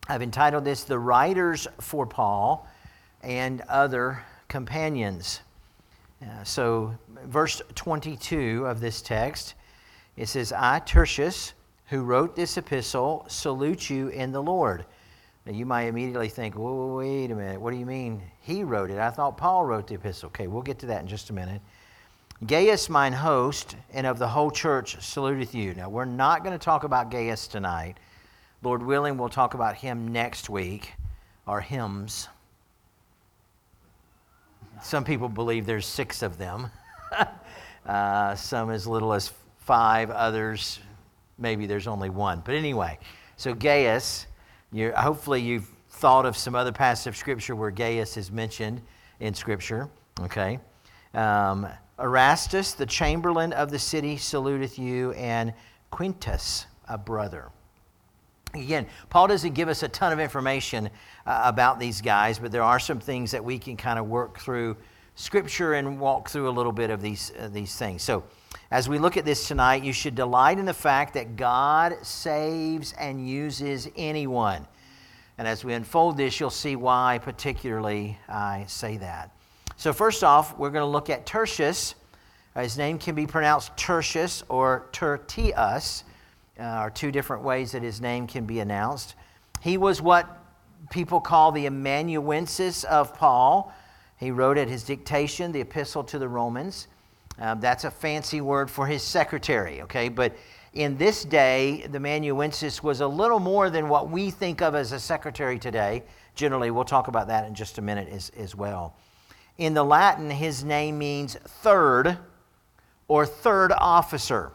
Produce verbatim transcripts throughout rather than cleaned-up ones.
I've entitled this, The Writers for Paul and Other Companions. Uh, so verse twenty-two of this text, it says, I, Tertius, who wrote this epistle, salute you in the Lord. Now you might immediately think, whoa, wait a minute, what do you mean he wrote it? I thought Paul wrote the epistle. Okay, we'll get to that in just a minute. Gaius, mine host, and of the whole church, saluteth you. Now we're not going to talk about Gaius tonight. Lord willing, we'll talk about him next week, or hymns. Some people believe there's six of them. uh, some as little as five, others, maybe there's only one. But anyway, so Gaius, you're, hopefully you've thought of some other passage of Scripture where Gaius is mentioned in Scripture. Okay. Um, Erastus, the chamberlain of the city, saluteth you, and Quintus, a brother. Again, Paul doesn't give us a ton of information uh, about these guys, but there are some things that we can kind of work through Scripture and walk through a little bit of these uh, these things. So, as we look at this tonight, you should delight in the fact that God saves and uses anyone. And as we unfold this, you'll see why particularly I say that. So first off, we're going to look at Tertius. Uh, his name can be pronounced Tertius or Tertius. Uh, are two different ways that his name can be announced. He was what people call the amanuensis of Paul. He wrote at his dictation the epistle to the Romans. Um, that's a fancy word for his secretary, okay? But in this day, the amanuensis was a little more than what we think of as a secretary today. Generally, we'll talk about that in just a minute as, as well. In the Latin, his name means third or third officer,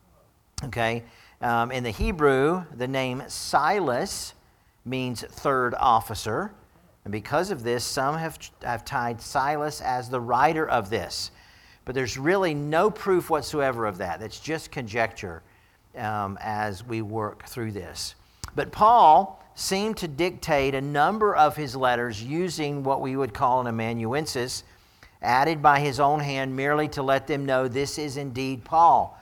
okay? Um, in the Hebrew, the name Silas means third officer. And because of this, some have, have tied Silas as the writer of this. But there's really no proof whatsoever of that. That's just conjecture um, as we work through this. But Paul seemed to dictate a number of his letters using what we would call an amanuensis, added by his own hand merely to let them know this is indeed Paul.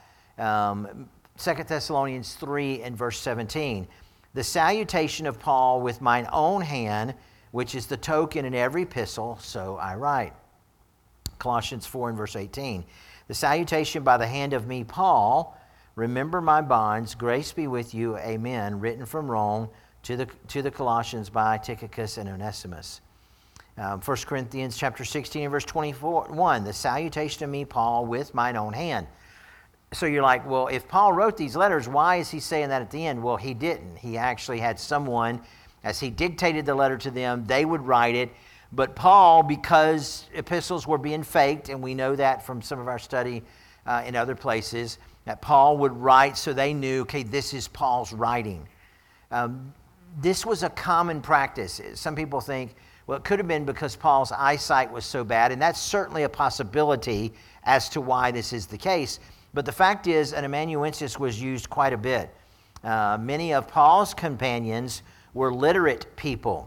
Um, Second Thessalonians three and verse seventeen. The salutation of Paul with mine own hand, which is the token in every epistle, so I write. Colossians four and verse eighteen. The salutation by the hand of me, Paul, remember my bonds, grace be with you, amen, written from Rome to the to the Colossians by Tychicus and Onesimus. Um, First Corinthians chapter sixteen and verse twenty-one. The salutation of me, Paul, with mine own hand. So you're like, well, if Paul wrote these letters, why is he saying that at the end? Well, he didn't. He actually had someone, as he dictated the letter to them, they would write it. But Paul, because epistles were being faked, and we know that from some of our study uh, in other places, that Paul would write so they knew, okay, this is Paul's writing. Um, this was a common practice. Some people think, well, it could have been because Paul's eyesight was so bad, and that's certainly a possibility as to why this is the case. But the fact is, an amanuensis was used quite a bit. Uh, many of Paul's companions were literate people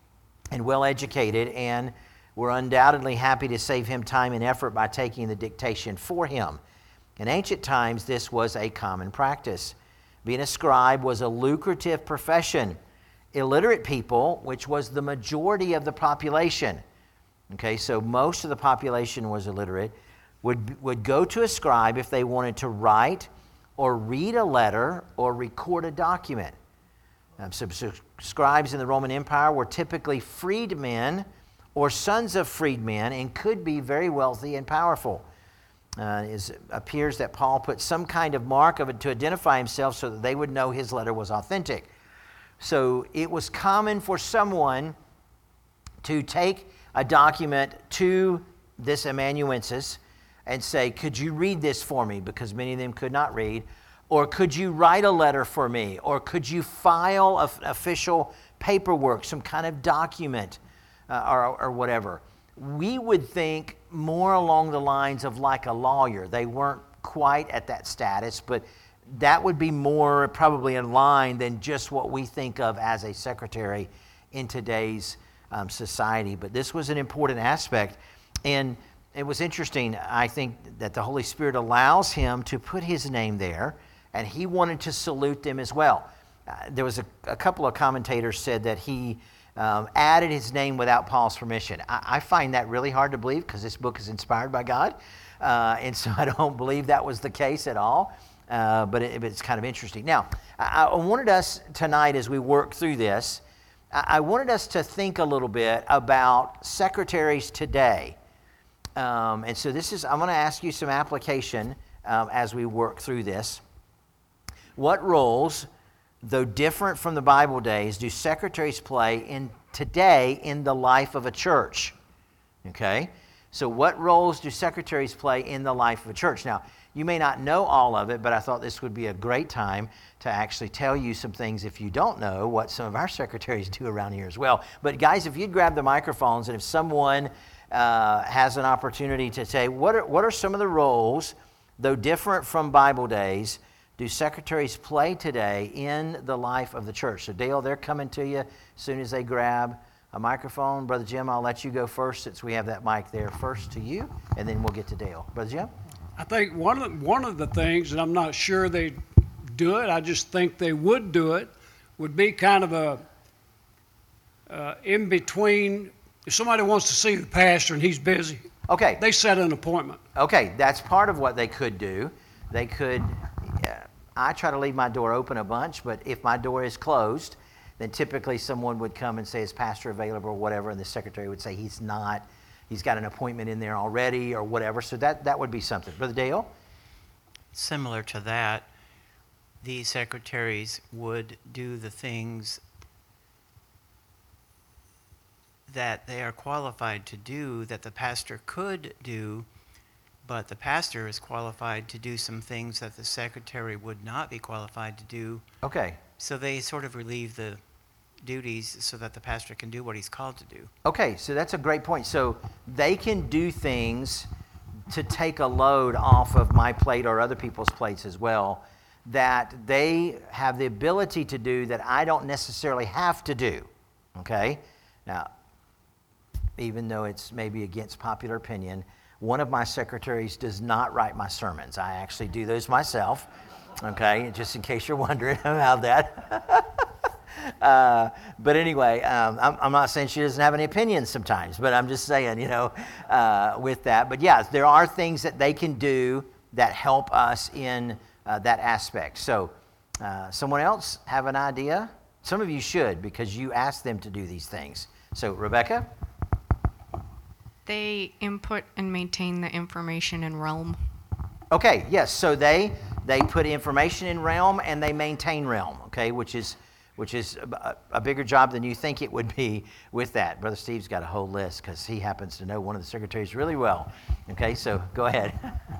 and well-educated, and were undoubtedly happy to save him time and effort by taking the dictation for him. In ancient times, this was a common practice. Being a scribe was a lucrative profession. Illiterate people, which was the majority of the population, okay, so most of the population was illiterate, would would go to a scribe if they wanted to write or read a letter or record a document. Um, so, so scribes in the Roman Empire were typically freedmen or sons of freedmen and could be very wealthy and powerful. Uh, it appears that Paul put some kind of mark of it to identify himself so that they would know his letter was authentic. So it was common for someone to take a document to this amanuensis and say, could you read this for me? Because many of them could not read. Or could you write a letter for me? Or could you file a, official paperwork, some kind of document uh, or, or whatever? We would think more along the lines of like a lawyer. They weren't quite at that status, but that would be more probably in line than just what we think of as a secretary in today's um, society. But this was an important aspect. And it was interesting, I think, that the Holy Spirit allows him to put his name there, and he wanted to salute them as well. uh, there was a, a couple of commentators said that he um, added his name without Paul's permission. I, I find that really hard to believe because this book is inspired by God. Uh, and so I don't believe that was the case at all. Uh, but it, it's kind of interesting. Now, I, I wanted us tonight as we work through this, I, I wanted us to think a little bit about secretaries today. Um, and so this is, I'm going to ask you some application um, as we work through this. What roles, though different from the Bible days, do secretaries play in today in the life of a church? Okay, so what roles do secretaries play in the life of a church? Now, you may not know all of it, but I thought this would be a great time to actually tell you some things if you don't know what some of our secretaries do around here as well. But guys, if you'd grab the microphones and if someone uh, has an opportunity to say, what are, what are some of the roles, though different from Bible days, do secretaries play today in the life of the church? So Dale, they're coming to you as soon as they grab a microphone. Brother Jim, I'll let you go first since we have that mic there first to you, and then we'll get to Dale. Brother Jim? I think one of, one of the things, and I'm not sure they do it, I just think they would do it, would be kind of a uh, in between. If somebody wants to see the pastor and he's busy, okay, they set an appointment. Okay, that's part of what they could do. They could, uh, I try to leave my door open a bunch, but if my door is closed, then typically someone would come and say, is pastor available or whatever, and the secretary would say he's not. He's got an appointment in there already or whatever. So that, that would be something. Brother Dale? Similar to that, the secretaries would do the things that they are qualified to do that the pastor could do, but the pastor is qualified to do some things that the secretary would not be qualified to do. Okay. So they sort of relieve the duties so that the pastor can do what he's called to do. Okay, so that's a great point. So they can do things to take a load off of my plate or other people's plates as well that they have the ability to do that I don't necessarily have to do. Okay? Now, even though it's maybe against popular opinion, one of my secretaries does not write my sermons. I actually do those myself. Okay, just in case you're wondering about that. Uh, but anyway, um, I'm, I'm not saying she doesn't have any opinions sometimes, but I'm just saying, you know, uh, with that. But yeah, there are things that they can do that help us in uh, that aspect. So uh, someone else have an idea? Some of you should because you asked them to do these things. So Rebecca? They input and maintain the information in Realm. Okay, yes. So they they put information in Realm and they maintain Realm, okay, which is which is a, a bigger job than you think it would be with that. Brother Steve's got a whole list because he happens to know one of the secretaries really well. Okay, so go ahead.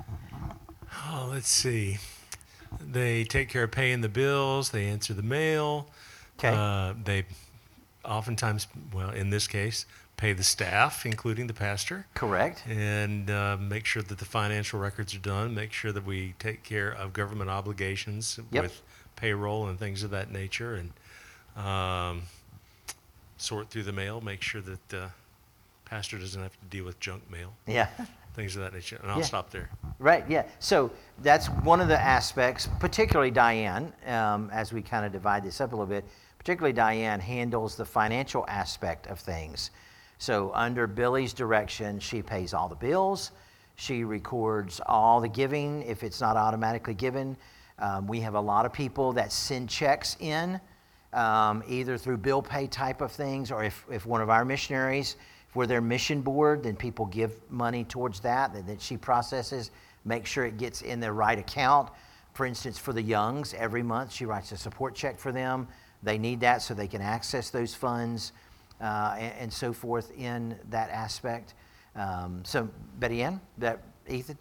Oh, let's see. They take care of paying the bills. They answer the mail. Okay. Uh, they oftentimes, well, in this case, pay the staff, including the pastor. Correct. And uh, make sure that the financial records are done. Make sure that we take care of government obligations Yep. with payroll and things of that nature. And Um, sort through the mail, make sure that the uh, pastor doesn't have to deal with junk mail. Yeah. Things of that nature. And I'll Yeah. stop there. Right, yeah. So that's one of the aspects, particularly Diane, um, as we kind of divide this up a little bit, particularly Diane handles the financial aspect of things. So under Billy's direction, she pays all the bills. She records all the giving if it's not automatically given. Um, we have a lot of people that send checks in, um, either through bill pay type of things, or if, if one of our missionaries, if we're their mission board, then people give money towards that, that, that she processes, make sure it gets in the right account. For instance, for the Youngs, every month she writes a support check for them. They need that so they can access those funds uh, and, and so forth in that aspect. Um, so, Betty Ann, that Ethan?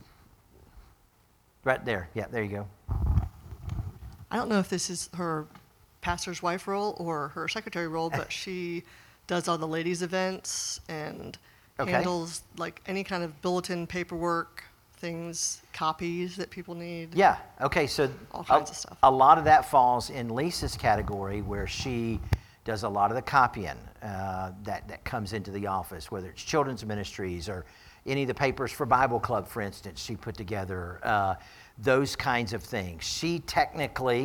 Right there. Yeah, there you go. I don't know if this is her pastor's wife role or her secretary role, but she does all the ladies' events and Okay. handles like any kind of bulletin, paperwork, things, copies that people need. Yeah. Okay. So All a, kinds of stuff. a lot of that falls in Lisa's category, where she does a lot of the copying uh, that that comes into the office, whether it's children's ministries or any of the papers for Bible Club, for instance. She put together uh, those kinds of things. She technically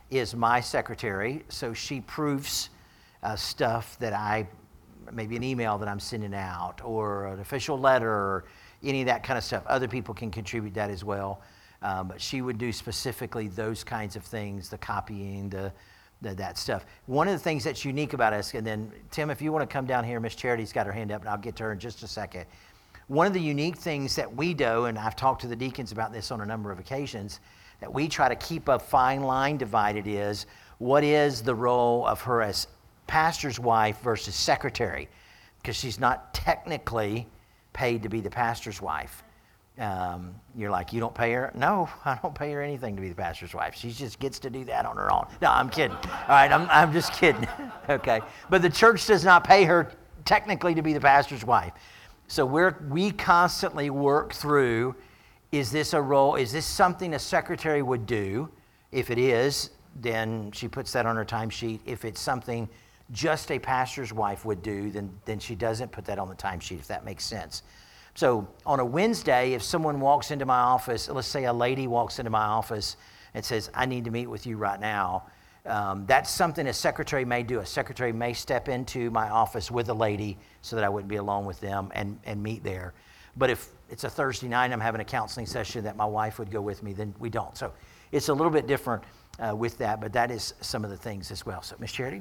is my secretary, so she proofs uh, stuff that I, maybe an email that I'm sending out, or an official letter, or any of that kind of stuff. Other people can contribute that as well. Um, but she would do specifically those kinds of things, the copying, the, the that stuff. One of the things that's unique about us, and then Tim, if you want to come down here, Miss Charity's got her hand up, and I'll get to her in just a second. One of the unique things that we do, and I've talked to the deacons about this on a number of occasions, that we try to keep a fine line divided is, what is the role of her as pastor's wife versus secretary? Because she's not technically paid to be the pastor's wife. Um, you're like, you don't pay her? No, I don't pay her anything to be the pastor's wife. She just gets to do that on her own. No, I'm kidding. All right, I'm, I'm just kidding. Okay. But the church does not pay her technically to be the pastor's wife. So we're, we constantly work through, is this a role, is this something a secretary would do? If it is, then she puts that on her timesheet. If it's something just a pastor's wife would do, then, then she doesn't put that on the timesheet, if that makes sense. So on a Wednesday, if someone walks into my office, let's say a lady walks into my office and says, I need to meet with you right now, um, that's something a secretary may do. A secretary may step into my office with a lady so that I wouldn't be alone with them and, and meet there. But if it's a Thursday night, I'm having a counseling session that my wife would go with me, then we don't. So it's a little bit different uh, with that, but that is some of the things as well. So Miz Charity?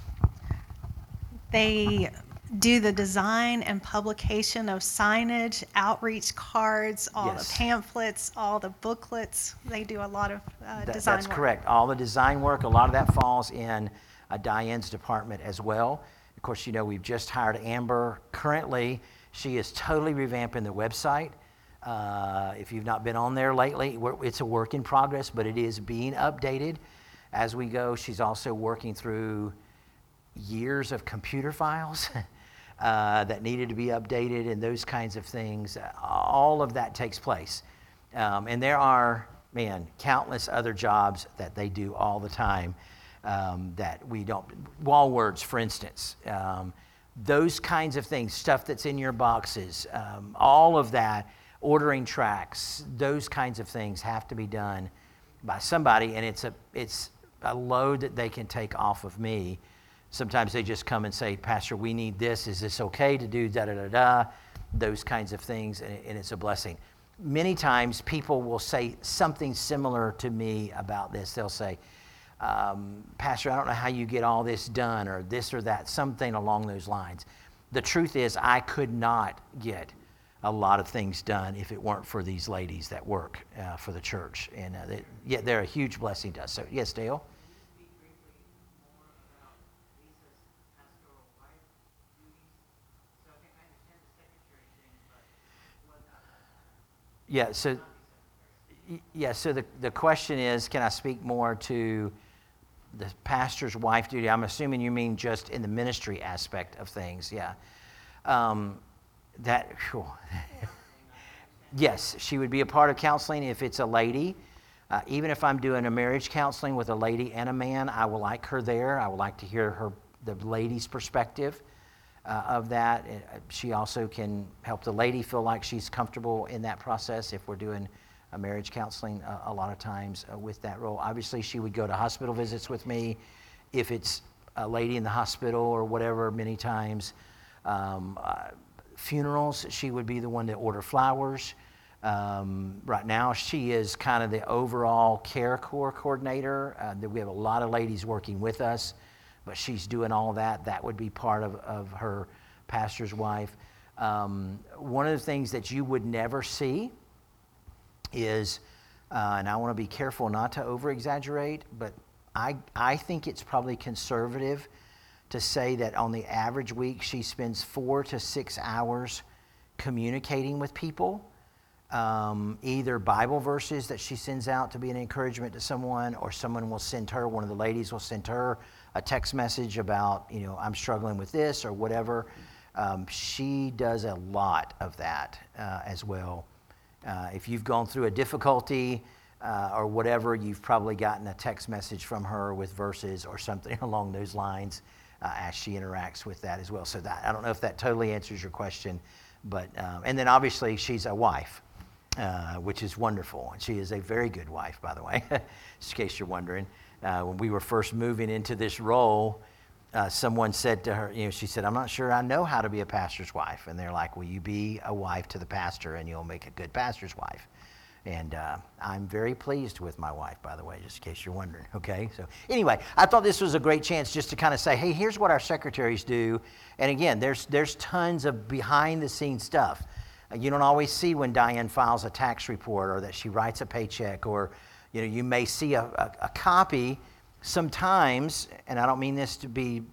They do the design and publication of signage, outreach cards, all Yes. the pamphlets, all the booklets. They do a lot of uh, That- design That's work. correct. All the design work, a lot of that falls in uh, Diane's department as well. Of course, you know, we've just hired Amber. Currently, she is totally revamping the website. Uh, if you've not been on there lately, we're, it's a work in progress, but it is being updated as we go. She's also working through years of computer files uh, that needed to be updated and those kinds of things. All of that takes place. Um, and there are, man, countless other jobs that they do all the time um, that we don't, wall words, for instance, um, those kinds of things, stuff that's in your boxes, um, all of that, ordering tracks, those kinds of things have to be done by somebody, and it's a, it's a load that they can take off of me. Sometimes they just come and say, Pastor, we need this. Is this okay to do da-da-da-da? Those kinds of things, and, and it's a blessing. Many times people will say something similar to me about this. They'll say, um, Pastor, I don't know how you get all this done, or this or that, something along those lines. The truth is, I could not get a lot of things done if it weren't for these ladies that work uh, for the church. And uh, they, yeah, they're a huge blessing to us. So, yes, Dale? Yeah, so yeah, so the, the question is, can I speak more to the pastor's wife duty? I'm assuming you mean just in the ministry aspect of things, yeah. Um, that, whew. Yes, she would be a part of counseling if it's a lady. Uh, even if I'm doing a marriage counseling with a lady and a man, I will like her there. I would like to hear her, the lady's perspective uh, of that. Uh, she also can help the lady feel like she's comfortable in that process if we're doing a marriage counseling uh, a lot of times uh, with that role. Obviously, she would go to hospital visits with me if it's a lady in the hospital or whatever many times. Um, uh, funerals, she would be the one to order flowers. Um, right now, she is kind of the overall care corps coordinator. Uh, we have a lot of ladies working with us, but she's doing all that. That would be part of, of her pastor's wife. Um, one of the things that you would never see is, uh, and I want to be careful not to over-exaggerate, but I, I think it's probably conservative to say that on the average week, she spends four to six hours communicating with people. Um, either Bible verses that she sends out to be an encouragement to someone, or someone will send her, one of the ladies will send her a text message about, you know, I'm struggling with this or whatever. Um, she does a lot of that uh, as well. Uh, if you've gone through a difficulty uh, or whatever, you've probably gotten a text message from her with verses or something along those lines uh, as she interacts with that as well. So that, I don't know if that totally answers your question, but um, and then obviously she's a wife. Uh, which is wonderful. And she is a very good wife, by the way, just in case you're wondering. uh, when we were first moving into this role, uh, someone said to her, you know, she said, I'm not sure I know how to be a pastor's wife. And they're like, will you be a wife to the pastor and you'll make a good pastor's wife? And uh, I'm very pleased with my wife, by the way, just in case you're wondering, okay? So anyway, I thought this was a great chance just to kind of say, hey, here's what our secretaries do. And again, there's there's tons of behind-the-scenes stuff. Uh, you don't always see when Diane files a tax report or that she writes a paycheck, or you know, you may see a, a, a copy sometimes, and I don't mean this to be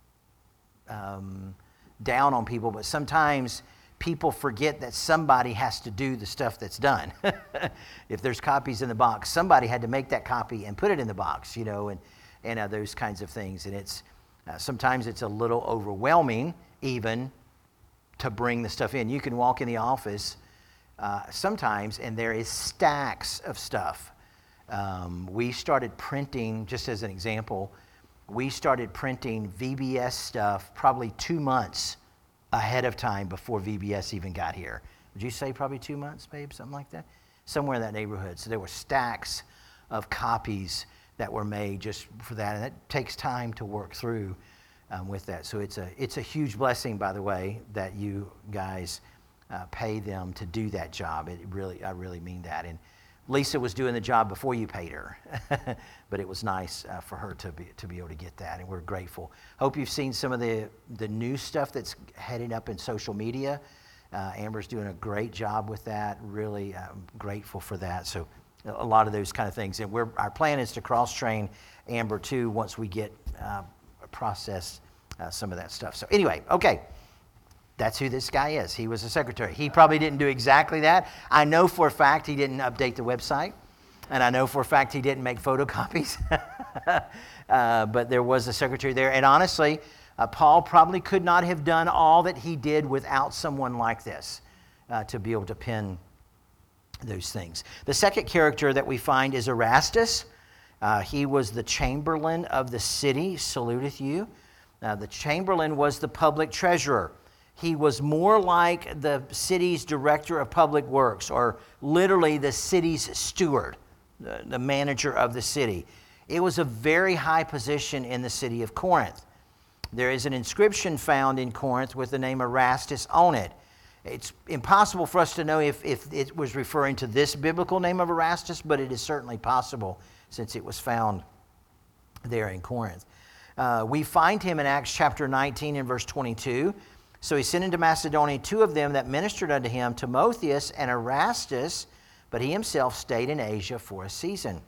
um, down on people, but sometimes people forget that somebody has to do the stuff that's done. If there's copies in the box, somebody had to make that copy and put it in the box, you know, and, and uh, those kinds of things. And it's uh, sometimes it's a little overwhelming even to bring the stuff in. You can walk in the office uh, sometimes and there is stacks of stuff. Um, we started printing, just as an example, we started printing V B S stuff probably two months ahead of time before V B S even got here. Would you say probably two months, babe, something like that? Somewhere in that neighborhood. So there were stacks of copies that were made just for that, and it takes time to work through um, with that. So it's a it's a huge blessing, by the way, that you guys uh, pay them to do that job. It really, I really mean that. And Lisa was doing the job before you paid her, but it was nice uh, for her to be to be able to get that, and we're grateful. Hope you've seen some of the the new stuff that's heading up in social media. Uh, Amber's doing a great job with that. Really um, grateful for that. So a lot of those kind of things, and we're our plan is to cross train Amber too once we get uh, process uh, some of that stuff. So anyway, okay. That's who this guy is. He was a secretary. He probably didn't do exactly that. I know for a fact he didn't update the website, and I know for a fact he didn't make photocopies. uh, but there was a secretary there. And honestly, uh, Paul probably could not have done all that he did without someone like this uh, to be able to pen those things. The second character that we find is Erastus. Uh, he was the chamberlain of the city, saluteth you. Uh, the chamberlain was the public treasurer. He was more like the city's director of public works, or literally the city's steward, the, the manager of the city. It was a very high position in the city of Corinth. There is an inscription found in Corinth with the name Erastus on it. It's impossible for us to know if, if it was referring to this biblical name of Erastus, but it is certainly possible since it was found there in Corinth. Uh, we find him in Acts chapter nineteen and verse twenty-two. So he sent into Macedonia two of them that ministered unto him, Timotheus and Erastus, but he himself stayed in Asia for a season.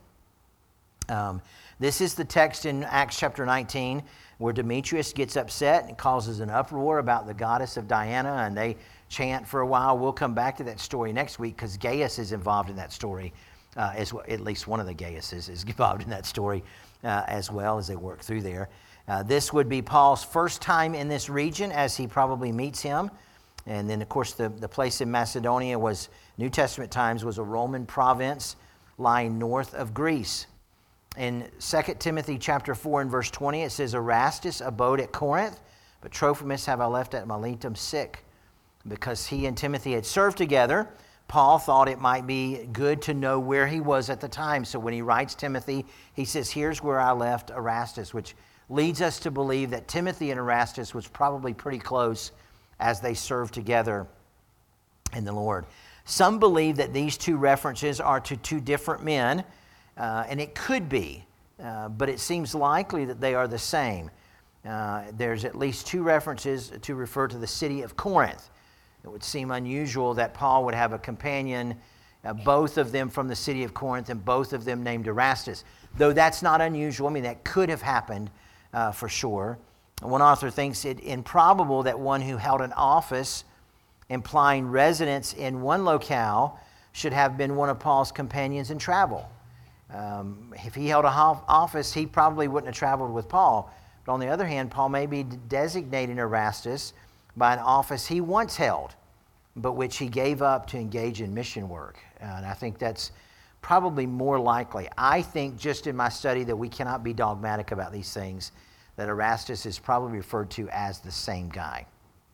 Um, this is the text in Acts chapter nineteen where Demetrius gets upset and causes an uproar about the goddess of Diana, and they chant for a while. We'll come back to that story next week because Gaius is involved in that story, uh, as well. At least one of the Gaiuses is involved in that story uh, as well as they work through there. Uh, this would be Paul's first time in this region as he probably meets him. And then, of course, the, the place in Macedonia was, New Testament times, was a Roman province lying north of Greece. In Second Timothy chapter four and verse twenty, it says, Erastus abode at Corinth, but Trophimus have I left at Miletum sick. Because he and Timothy had served together, Paul thought it might be good to know where he was at the time. So when he writes Timothy, he says, here's where I left Erastus, which leads us to believe that Timothy and Erastus was probably pretty close as they served together in the Lord. Some believe that these two references are to two different men, uh, and it could be, uh, but it seems likely that they are the same. Uh, there's at least two references to refer to the city of Corinth. It would seem unusual that Paul would have a companion, uh, both of them from the city of Corinth and both of them named Erastus. Though that's not unusual. I mean, that could have happened uh, for sure. One author thinks it improbable that one who held an office implying residence in one locale should have been one of Paul's companions in travel. Um, if he held a office, he probably wouldn't have traveled with Paul. But on the other hand, Paul may be designating Erastus by an office he once held, but which he gave up to engage in mission work. And I think that's probably more likely. I think just in my study that we cannot be dogmatic about these things, that Erastus is probably referred to as the same guy.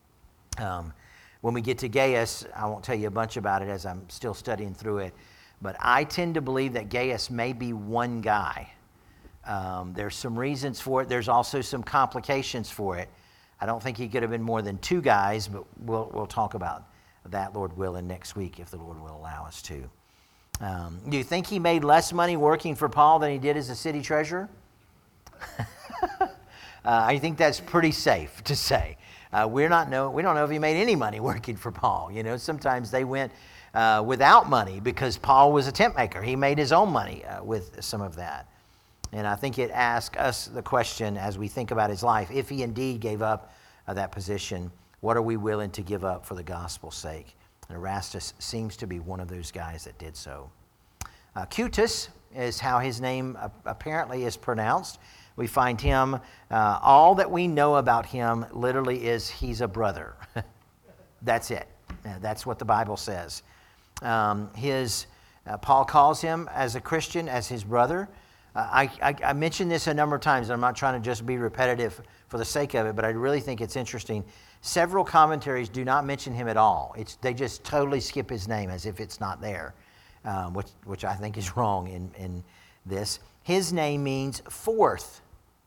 Um, when we get to Gaius, I won't tell you a bunch about it as I'm still studying through it, but I tend to believe that Gaius may be one guy. Um, there's some reasons for it. There's also some complications for it. I don't think he could have been more than two guys, but we'll, we'll talk about that, Lord willing, next week if the Lord will allow us to. Um, do you think he made less money working for Paul than he did as a city treasurer? uh, I think that's pretty safe to say. Uh, we're not know, we don't know if he made any money working for Paul. You know, sometimes they went uh, without money because Paul was a tent maker. He made his own money uh, with some of that. And I think it asks us the question as we think about his life, if he indeed gave up uh, that position, what are we willing to give up for the gospel's sake? And Erastus seems to be one of those guys that did so. Uh, Cutis is how his name uh, apparently is pronounced. We find him, uh, all that we know about him literally is he's a brother. That's it. Uh, that's what the Bible says. Um, his uh, Paul calls him as a Christian, as his brother. Uh, I, I, I mentioned this a number of times, and I'm not trying to just be repetitive for the sake of it, but I really think it's interesting. Several commentaries do not mention him at all. It's, they just totally skip his name as if it's not there, um, which, which I think is wrong in, in this. His name means fourth.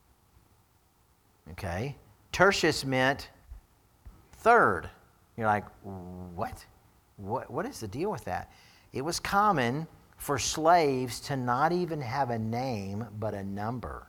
Okay? Tertius meant third. You're like, what? What? What is the deal with that? It was common for slaves to not even have a name but a number.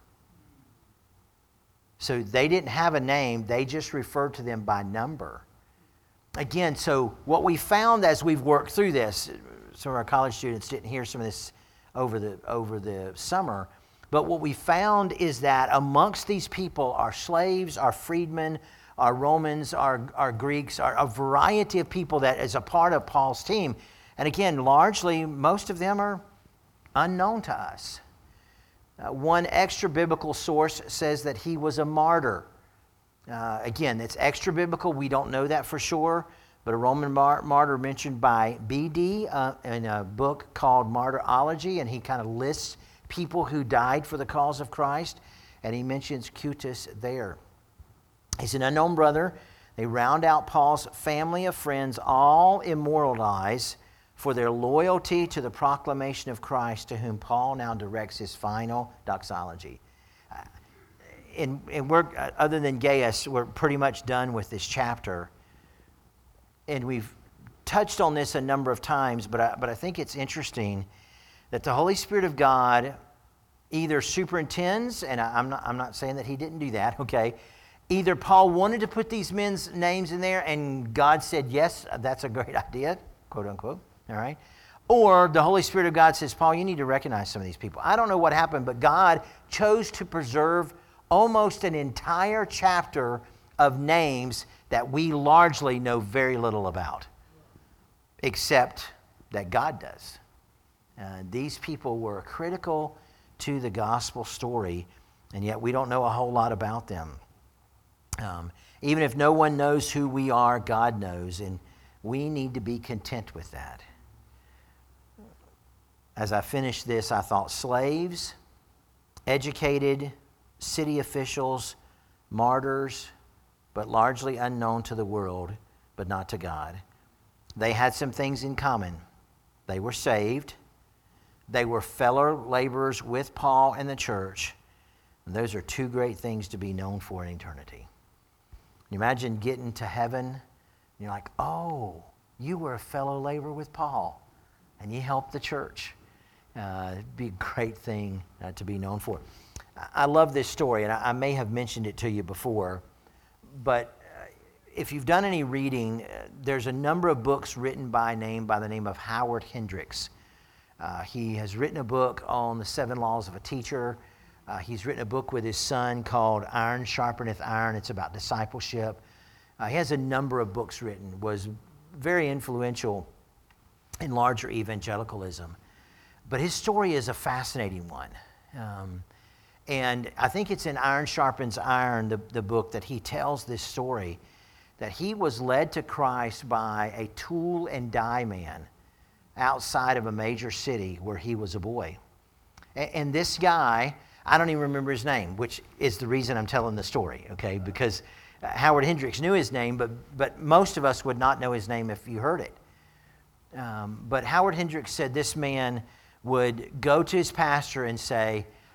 So they didn't have a name, they just referred to them by number. Again, so what we found as we've worked through this, some of our college students didn't hear some of this over the over the summer, but what we found is that amongst these people are slaves, are freedmen, are Romans, are, are Greeks, are a variety of people that is a part of Paul's team. And again, largely, most of them are unknown to us. Uh, one extra biblical source says that he was a martyr. Uh, again, it's extra biblical. We don't know that for sure. But a Roman mar- martyr mentioned by B D uh, in a book called Martyrology, and he kind of lists people who died for the cause of Christ, and he mentions Cutis there. He's an unknown brother. They round out Paul's family of friends, all immortalized for their loyalty to the proclamation of Christ, to whom Paul now directs his final doxology. Uh, and, and we're, uh, other than Gaius, we're pretty much done with this chapter. And we've touched on this a number of times, but I, but I think it's interesting that the Holy Spirit of God either superintends, and I, I'm not, I'm not saying that he didn't do that, okay? Either Paul wanted to put these men's names in there and God said, yes, that's a great idea, quote unquote, all right? Or the Holy Spirit of God says, Paul, you need to recognize some of these people. I don't know what happened, but God chose to preserve almost an entire chapter of names that we largely know very little about, except that God does. Uh, these people were critical to the gospel story, and yet we don't know a whole lot about them. Um, even if no one knows who we are, God knows, and we need to be content with that. As I finished this, I thought slaves, educated, city officials, martyrs, but largely unknown to the world, but not to God. They had some things in common. They were saved. They were fellow laborers with Paul and the church. And those are two great things to be known for in eternity. You imagine getting to heaven, and you're like, oh, you were a fellow laborer with Paul, and you helped the church. Uh, it'd be a great thing uh, to be known for. I love this story, and I, I may have mentioned it to you before, but uh, if you've done any reading, uh, there's a number of books written by name by the name of Howard Hendricks. Uh, he has written a book on the seven laws of a teacher. Uh, he's written a book with his son called Iron Sharpeneth Iron. It's about discipleship. Uh, he has a number of books written, was very influential in larger evangelicalism. But his story is a fascinating one. Um, and I think it's in Iron Sharpens Iron, the, the book, that he tells this story, that he was led to Christ by a tool and die man outside of a major city where he was a boy. And, and this guy, I don't even remember his name, which is the reason I'm telling the story, okay? Because Howard Hendricks knew his name, but, but most of us would not know his name if you heard it. Um, but Howard Hendricks said this man would go to his pastor and say, I,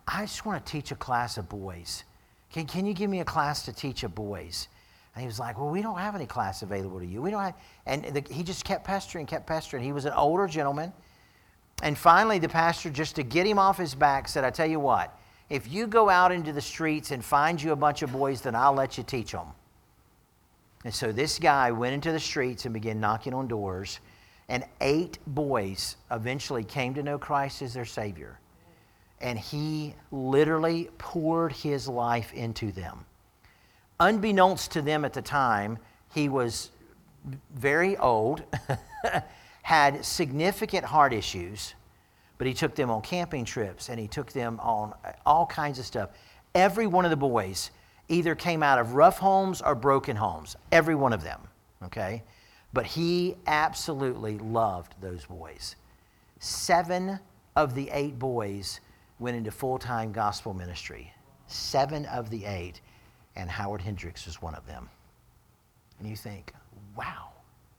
I just want to teach a class of boys. Can, can you give me a class to teach of boys? And he was like, well, we don't have any class available to you. We don't have, and the, he just kept pestering, kept pestering. He was an older gentleman. And finally, the pastor, just to get him off his back, said, I tell you what, if you go out into the streets and find you a bunch of boys, then I'll let you teach them. And so this guy went into the streets and began knocking on doors. And eight boys eventually came to know Christ as their Savior. And he literally poured his life into them. Unbeknownst to them at the time, he was very old, had significant heart issues, but he took them on camping trips and he took them on all kinds of stuff. Every one of the boys either came out of rough homes or broken homes. Every one of them, okay? But he absolutely loved those boys. Seven of the eight boys went into full-time gospel ministry. Seven of the eight. And Howard Hendricks was one of them. And you think, wow.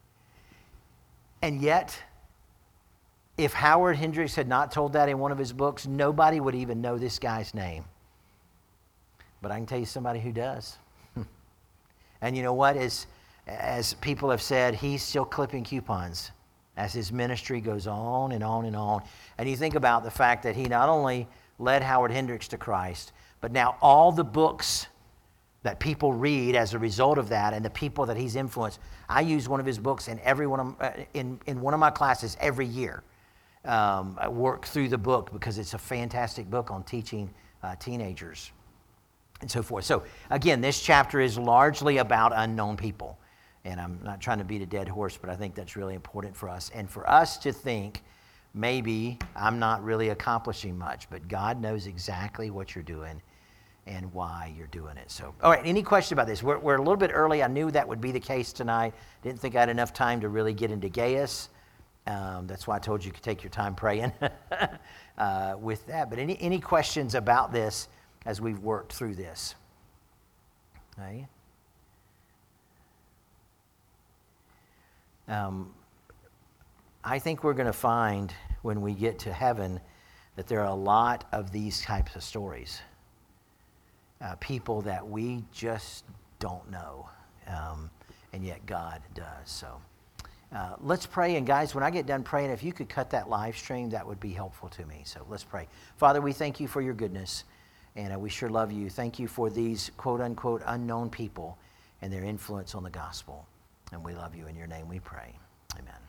And yet, if Howard Hendricks had not told that in one of his books, nobody would even know this guy's name. But I can tell you somebody who does. And you know what? As, as people have said, he's still clipping coupons as his ministry goes on and on and on. And you think about the fact that he not only led Howard Hendricks to Christ, but now all the books that people read as a result of that and the people that he's influenced. I use one of his books in every one of, uh, in, in one of my classes every year. Um, I work through the book because it's a fantastic book on teaching uh, teenagers and so forth. So again, this chapter is largely about unknown people. And I'm not trying to beat a dead horse, but I think that's really important for us. And for us to think, maybe I'm not really accomplishing much, but God knows exactly what you're doing and why you're doing it. So, all right, any question about this? We're, we're a little bit early. I knew that would be the case tonight. Didn't think I had enough time to really get into Gaius. Um, that's why I told you you could take your time praying uh, with that. But any, any questions about this as we've worked through this? Okay. Um, I think we're going to find when we get to heaven that there are a lot of these types of stories. Uh, people that we just don't know, um, and yet God does. So uh, let's pray. And guys, when I get done praying, if you could cut that live stream, that would be helpful to me. So let's pray. Father, we thank you for your goodness, and uh, we sure love you. Thank you for these quote-unquote unknown people and their influence on the gospel. And we love you. In your name we pray. Amen.